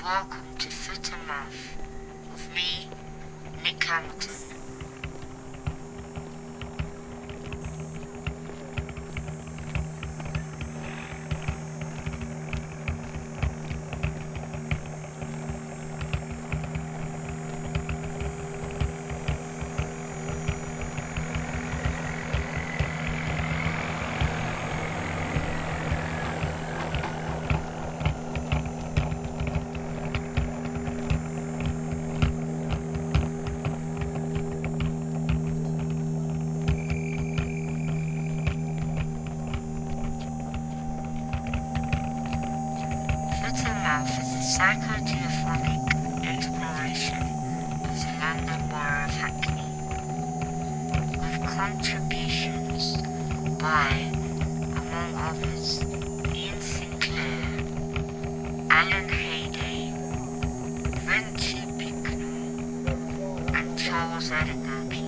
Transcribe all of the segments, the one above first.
Welcome to Foot and Mouth with me, Nick Hamilton. Psychodiophonic exploration of the London Borough of Hackney, with contributions by, among others, Ian Sinclair, Alan Hayday, Venty Bicknell, and Charles Adegoke.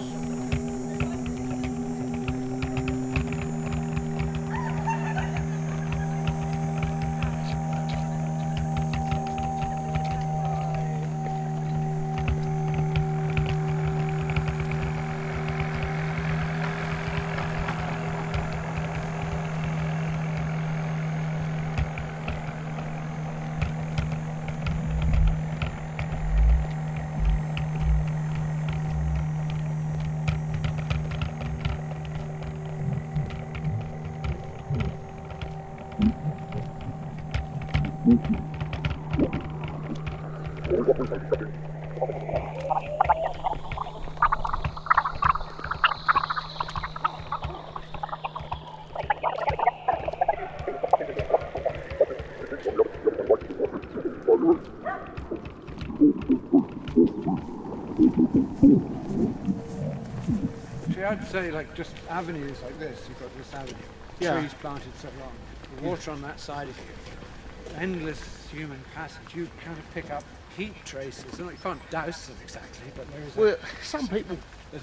I'd say, like, just avenues like this. You've got this avenue, trees planted so long, the water on that side of you, endless human passage. You kind of pick up heat traces. You can't douse them exactly, but there is. Well, some people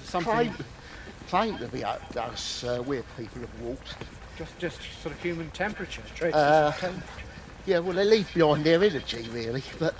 claim to be douse where people have walked. Just sort of human temperature traces. Of temperature. Yeah, well, they leave behind their energy, really. But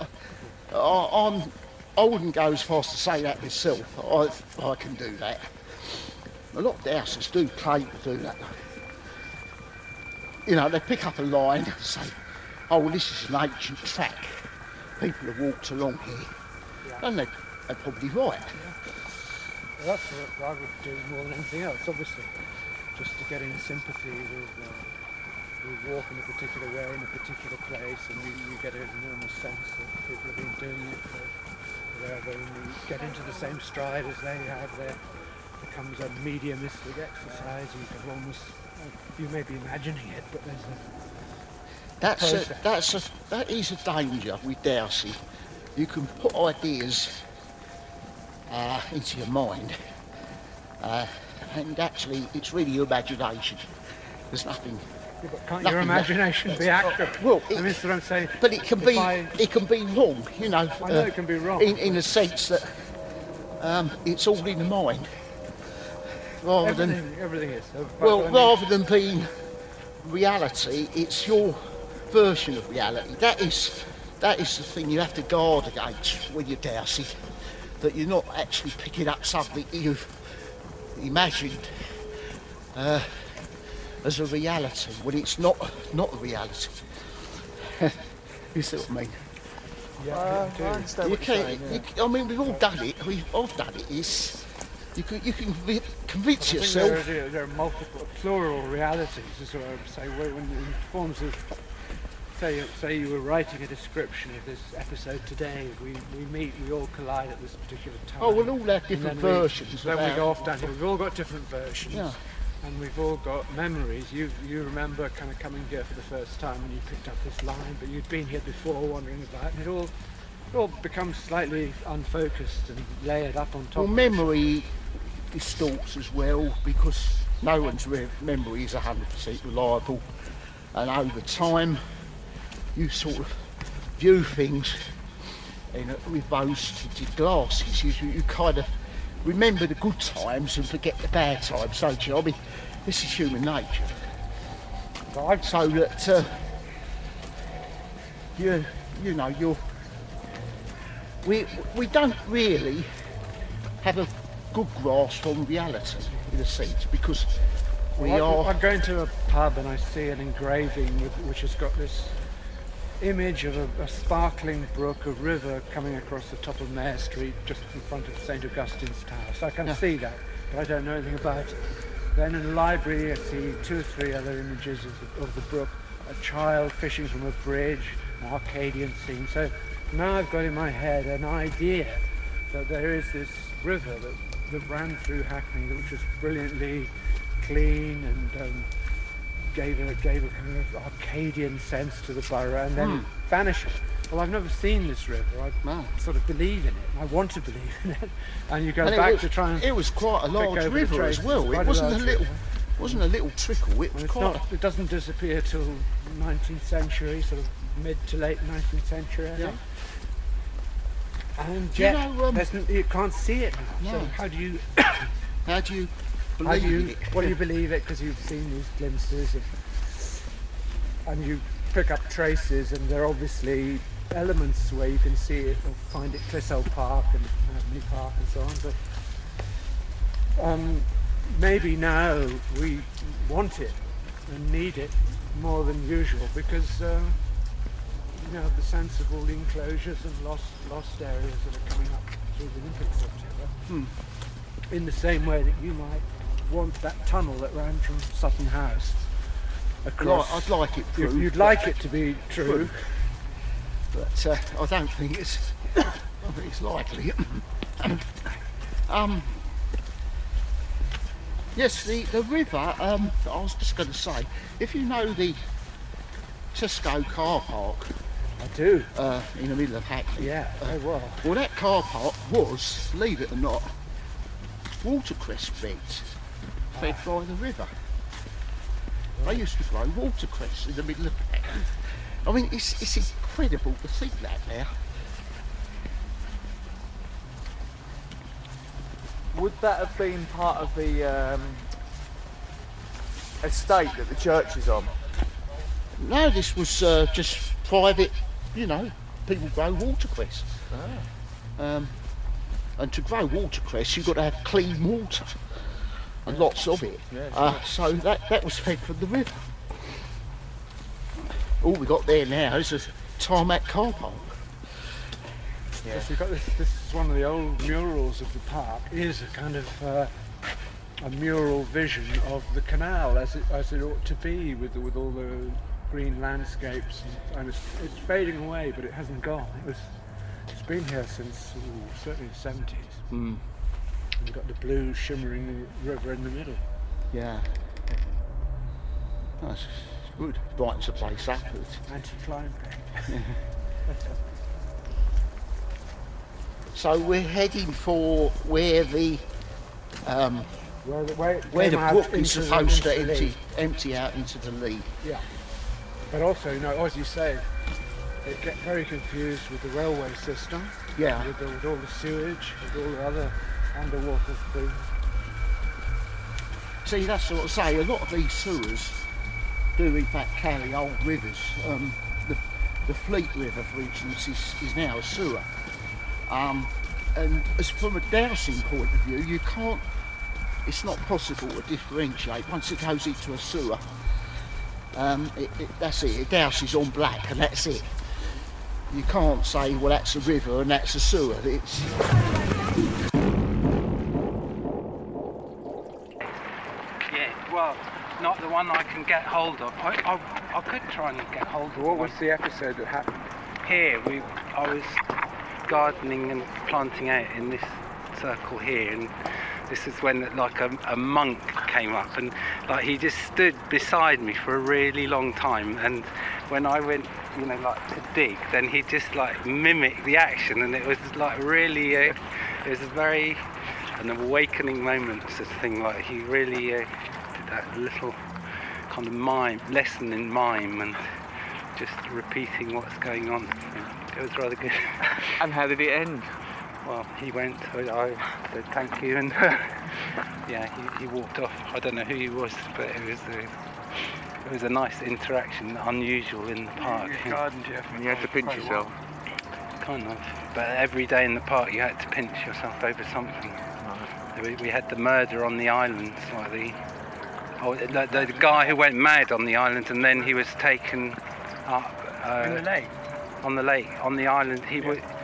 I wouldn't go as far as to say that myself. I can do that. A lot of dousers do claim to do that. You know, they pick up a line and say, oh, well, this is an ancient track. People have walked along here. Yeah. And they're probably right. Yeah. Well, that's what I would do more than anything else, obviously. Just to get in sympathy with walk in a particular way, in a particular place, and you get an enormous sense that people have been doing it for wherever, and you get into the same stride as they have there. Becomes a mediumistic exercise. You can almost, you may be imagining it, but there's that is a danger with dowsing. You can put ideas into your mind, and actually, it's really your imagination. There's nothing. Yeah, but can't your imagination be accurate? Well, that's what I'm saying. But it can be wrong. You know. I know it can be wrong. In a sense that it's all in the mind. Everything is. Rather than being reality, it's your version of reality. That is the thing you have to guard against when you're dowsing, that you're not actually picking up something you've imagined as a reality when it's not a reality. You see what I mean? Yeah, I understand what you're saying. I mean, we've all done it. I've done it. You can convince yourself. There are multiple, plural realities, is what I would say. When in forms of, say you were writing a description of this episode today, we meet, we all collide at this particular time. Oh, we'll all have different versions. Then we go off down here. We've all got different versions. Yeah. And we've all got memories. You remember kind of coming here for the first time and you picked up this line, but you'd been here before, wandering about, and it all becomes slightly unfocused and layered up on top. Well, memory distorts as well, because no one's memory is 100% reliable, and over time you sort of view things with those tinted glasses. You kind of remember the good times and forget the bad times, don't you? I mean, this is human nature. So that you know, we don't really have a good grasp on reality in a sense, because I'm going to a pub and I see an engraving which has got this image of a sparkling brook, a river coming across the top of Mare Street just in front of St Augustine's Tower. So I can see that, but I don't know anything about it. Then in the library I see 2 or 3 other images of the brook, a child fishing from a bridge, an Arcadian scene. So now I've got in my head an idea that there is this river that ran through Hackney, which was brilliantly clean and gave a kind of Arcadian sense to the borough, and then vanished. Well, I've never seen this river. I sort of believe in it. I want to believe in it. And you go back to try and... It was quite a large river as well. It wasn't a little trickle. It was quite... It doesn't disappear till 19th century, sort of mid to late 19th century, I think. And yet, you can't see it now. No. So how do you believe it? Well, you believe it because you've seen these glimpses and you pick up traces, and there are obviously elements where you can see it or find it, Clissold Park and Avenue Park and so on. But maybe now we want it and need it more than usual because you know, the sense of all the enclosures and lost areas that are coming up through the Olympics October. In the same way that you might want that tunnel that ran from Sutton House across. I'd like it proved. You'd like it to be true. But I don't think it's likely. Yes, the river, I was just going to say, if you know the Tesco car park, I do. In the middle of Hackney. Yeah, very well. Well, that car park was, believe it or not, watercress beds fed by the river. They used to grow watercress in the middle of Hackney. I mean, it's incredible to think that now. Would that have been part of the estate that the church is on? No, this was just private, you know, people grow watercress. And to grow watercress you've got to have clean water and lots of it. So that was fed from the river. All we got there now is a tarmac car park. Yeah. Yes, we've got this is one of the old murals of the park. It is a kind of a mural vision of the canal as it ought to be, with all the green landscapes, and it's fading away, but it hasn't gone. It's been here since certainly the 70s. And you've got the blue shimmering river in the middle. Yeah. That's good. Brightens the place up. Anti-climate paint. So we're heading for where the brook is supposed to empty out into the Lee. Yeah. But also, you know, as you say, it gets very confused with the railway system. Yeah. With all the sewage, with all the other underwater things. See, that's what I say. A lot of these sewers do, in fact, carry old rivers. The Fleet River, for instance, is now a sewer. And as from a dowsing point of view, you can't. It's not possible to differentiate once it goes into a sewer. That's it. It douses on black, and that's it. You can't say, well, that's a river and that's a sewer. It's... Yeah, well, not the one I can get hold of. I could try and get hold of. What was the episode that happened? Here, I was gardening and planting out in this circle here, and this is when like a monk came up, and like he just stood beside me for a really long time, and when I went, you know, like to dig, then he just like mimicked the action, and it was like really it was an awakening moment sort of thing. Like he really did that little kind of lesson in mime, and just repeating what's going on. It was rather good. And how did it end? Well, he went, I said thank you, and yeah, he walked off. I don't know who he was, but it was a nice interaction, unusual in the park. And you had to pinch yourself. kind of. But every day in the park you had to pinch yourself over something. We had the murder on the island, like the guy who went mad on the island, and then he was taken up In the lake. on the island. He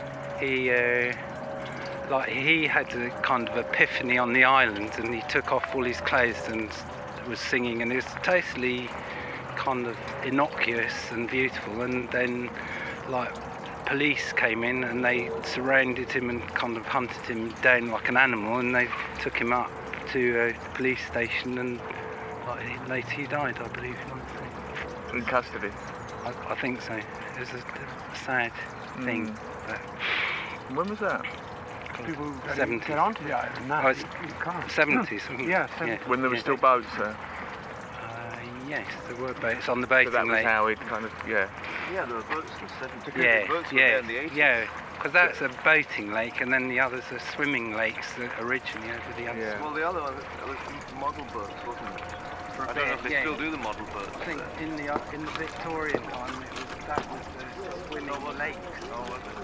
had a kind of epiphany on the island, and he took off all his clothes and was singing, and it was totally kind of innocuous and beautiful. And then like police came in and they surrounded him and kind of hunted him down like an animal, and they took him up to the police station, and later he died, I believe. In custody? I think so. It was a sad thing. But When was that? People 70s. get onto the island now. Oh, it's you can't. 70s. Yeah, 70s. When there were still boats there? Yes, there were boats on the So boating that was lake. how it kind of, Yeah, there were boats in the 70s. Yeah, Boats were there in the 80s. yeah. Because that's a boating lake, and then the others are swimming lakes that originally over the other Yeah. side. Well, the other one was model boats, wasn't it? I don't know if they Yeah. still do the model boats. I think in the Victorian time, that was the swimming lake. Oh, was it?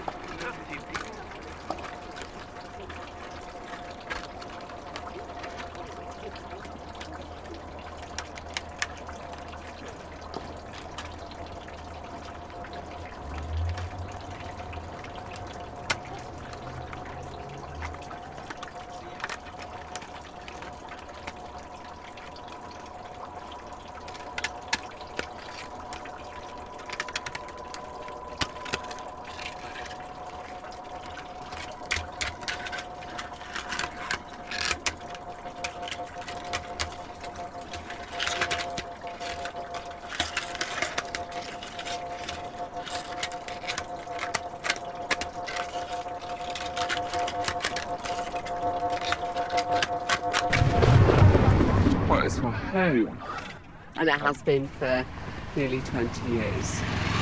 Well, it's my home. And it has been for nearly 20 years.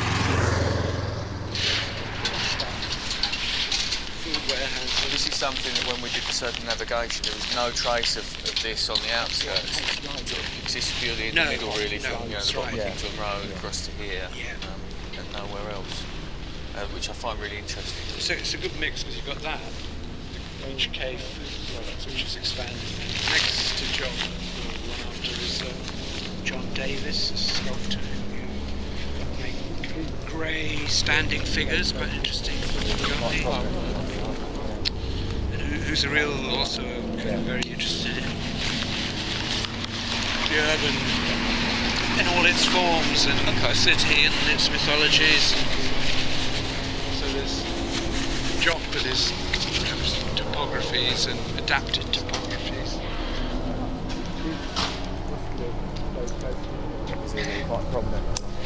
This is something that when we did the circumnavigation, there was no trace of this on the outskirts. It sort of exists purely in the middle, really, from the bottom of Kingston Road across to here, and nowhere else, which I find really interesting. So it's a good mix because you've got that, the Grange Cave products, which is expanded. Next to John, the one after is John Davis, a sculptor who make grey standing figures, quite interesting guy. And who's also very interested in the urban in all its forms and the city and its mythologies. So there's Jock with his topographies and adapted topographies. Quite prominent.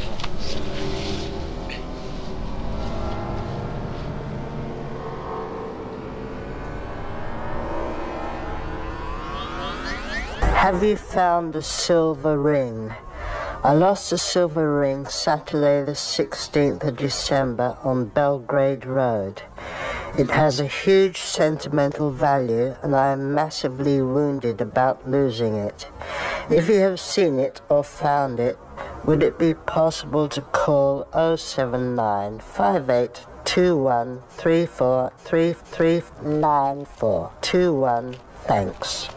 Have you found the silver ring? I lost the silver ring Saturday the 16th of December on Belgrade Road. It has a huge sentimental value and I am massively wounded about losing it. If you have seen it or found it, would it be possible to call 079 58 21 34 3394 21? Thanks.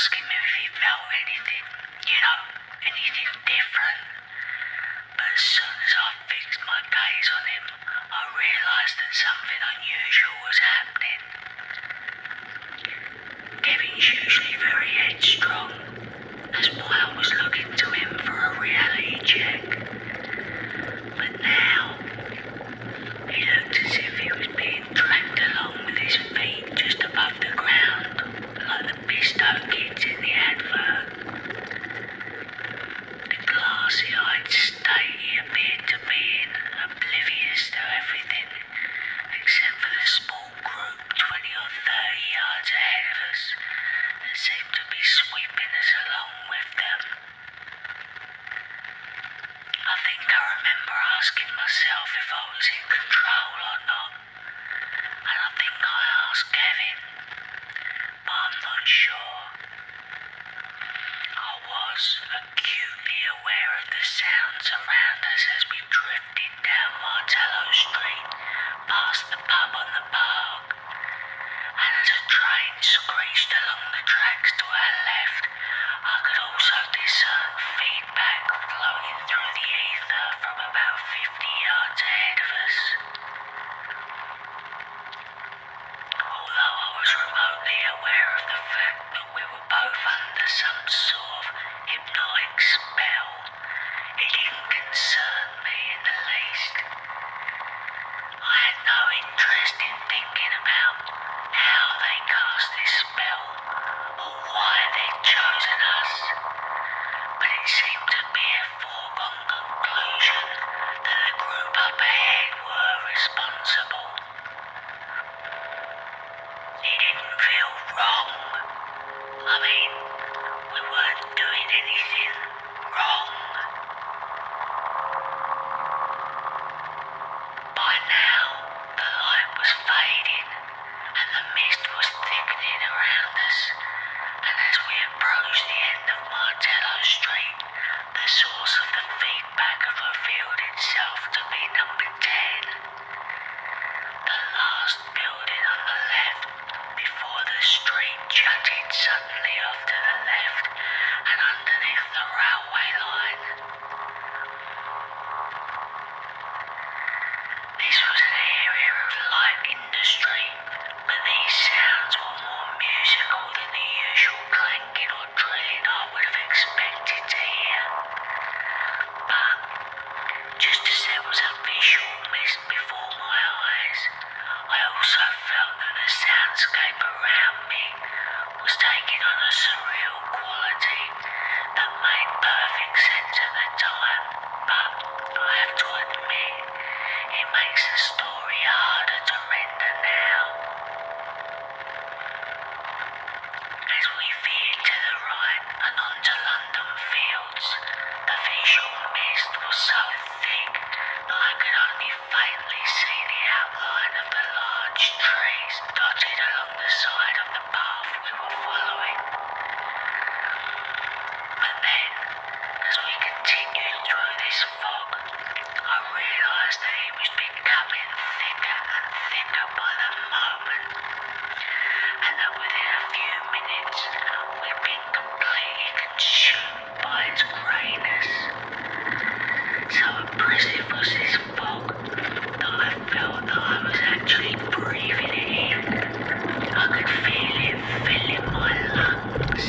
ask him if he felt anything, anything different. But as soon as I fixed my gaze on him, I realised that something unusual was happening. Kevin's usually very headstrong. That's why I was looking to him for a reality check. But now, he looked as if he was being dragged along with his feet just above the ground, like the Bisto kids in the advert. The glassy-eyed state he appeared to be in, oblivious to everything, except for the small group 20 or 30 yards ahead of us that seemed to be sweeping us along with them. I think I remember asking myself if I was in control or not, and I think I asked Kevin, but I'm not sure. I was acutely aware of the sounds around us as we drifted down Martello Street, past the pub on the park, and as a train screeched along the tracks to our left, I could also discern feedback flowing through the ether from about 50 yards ahead of us. Although I was remotely aware of the fact that we were both under some sort of hypnotic spell, it didn't concern me in the least. I had no interest in thinking about how they cast this spell or why they'd chosen us, but it seemed to be a foregone conclusion that the group up ahead were responsible. It didn't feel wrong. I mean, we weren't doing anything wrong. By now, the light was fading and the mist was thickening around us, and as we approached the end of Martello Street, the source of the feedback had revealed itself to be number 10. The last building on the left, before the street jutted suddenly off to the left and underneath the railway line. This was an area of light industry, but these sounds were more musical than the usual clanking or drilling I would have expected to hear. But just as there was a visual mist before my eyes, I also felt that the soundscape around me was taking on a surreal quality that made perfect sense at the time, but I have to admit, it makes the story harder to render now. As we veered to the right and onto London Fields, the visual mist was so thick that I could only faintly see the outline of the large trees dotted along the side of the path we were following. But then, as we continued through this fog, I realised that it was becoming thicker and thicker by the moment, and that within a few minutes we'd been completely consumed by its greyness. So oppressive was this fog that I felt that I was actually breathing it in. I could feel it filling my lungs.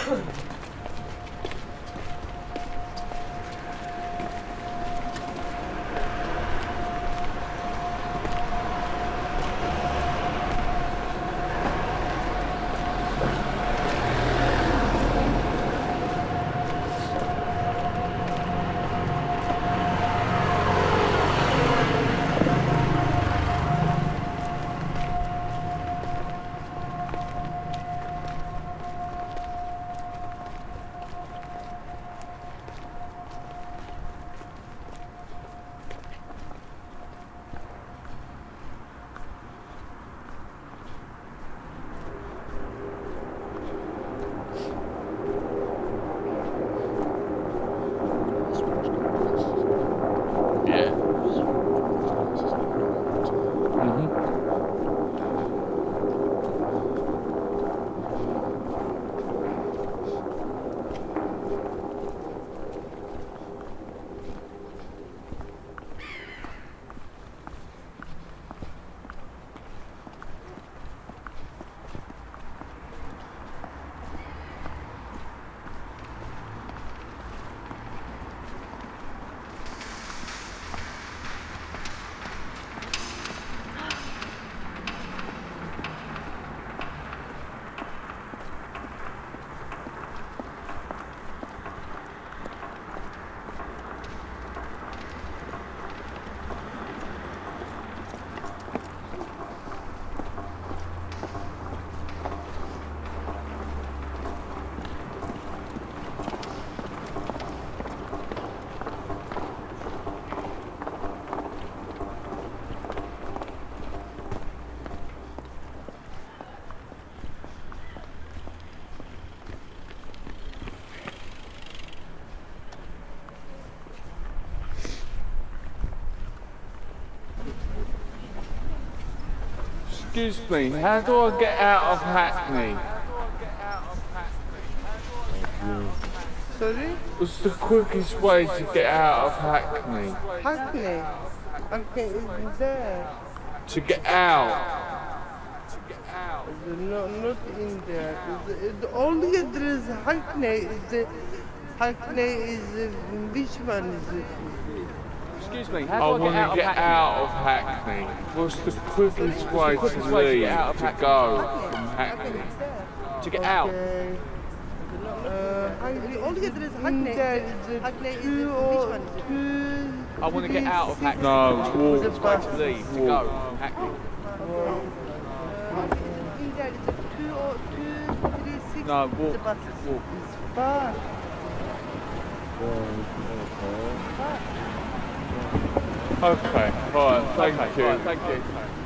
Excuse me, how do I get out of Hackney? Sorry? What's the quickest way to get out of Hackney? Hackney? Hackney is there. To get out? No, not in there. The only address Hackney is Hackney is which one is it? Excuse me, how do I want to get out of Hackney? What's the quickest way to leave, to go from Hackney? To get out? The only address Hackney is Hackney is which one is it? I want to get out of Hackney. No, walk. Quickest way to leave, to go from Hackney. In there is a 236. No, walk. The buses. Walk. It's far. Okay, alright, thank you. Thank you.